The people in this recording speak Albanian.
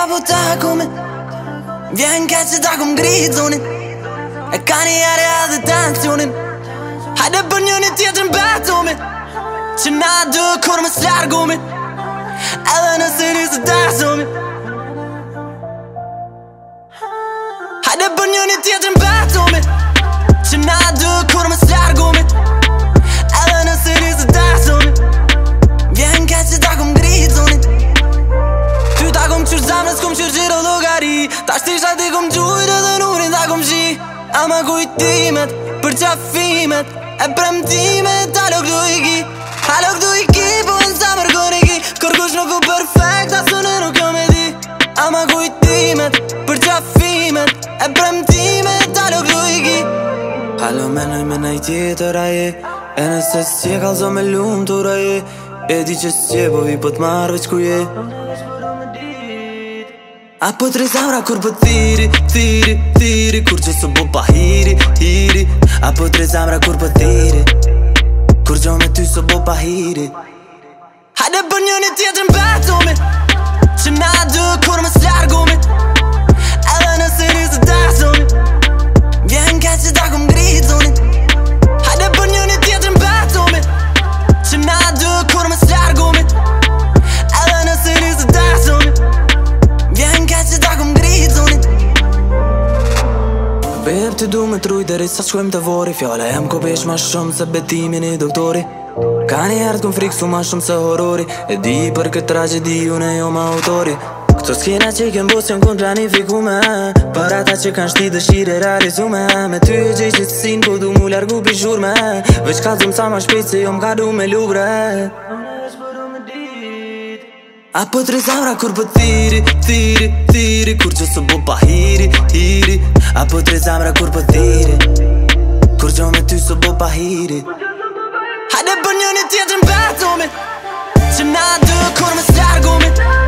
po takume Vjen keq që takum ngrit zonin E ka një ere edhe tensionin Hajde për njëni tjetër mbetumi Që na dy kur më s'largumi Edhe nëse nisë dasumi Hajde për njëni tjetër mbetumi Që na dy kur më s'largumi Edhe nëse nisë dasumi Vjen keq që takum ngrit zonin Ty takum qyr zamrës kum qyr gjiro logari Ta shtisha ti kum gjujt edhe nurin takum shi Ama kujtimet për qafimet E premtimet halok du i ki Halok du i ki po në zamër kur i ki Kërkush nuk u perfekt asune nuk jam e di Ama kujtimet për qafimet E premtimet halok du i ki Halo menoj me nej tjetër aje E nëse s'je kalzo me lumë tur aje E di që s'je po i po t'marrë veç ku je Apo tre zamra kur po thiri, thiri, thiri Kur që së bo pa hiri, hiri Apo tre zamra kur po thiri Kur gjo me ty së bo pa hiri Hajde për njëni tjetër mbetumi Që na dy kur më s'largumi Edhe nëse nisë dasumi Vjen keq që takum ngrit zonin Hajde për njëni tjetër mbetumi Që na dy kur më s'largumi Edhe nëse nisë dasumi Vjen keq që takum ngrit zonin Beb të du me truj deri sa shkojmë të vori Fjalla jem ko pesh ma shumë se betimin i doktori Ka një herë t'kom friksu ma shumë se horori E di për këtë tragedi unë e jo ma autori Këto skina që i kem bos jon kon planifikume Për ata që kan shti dëshire realizume Me ty e gjej që s'sin po du mu largu pi zhurme Veç kalzum sa ma shpejt se jo m'ka du me lubre Apo tre zamra kur po thiri, thiri, thiri Kur që së bo pa hiri, hiri Apo tre zamra kur po thiri Kur gjo me ty së bo pa hiri Hajde për njëni tjetër mbetumi Që na dy kur më s'largumi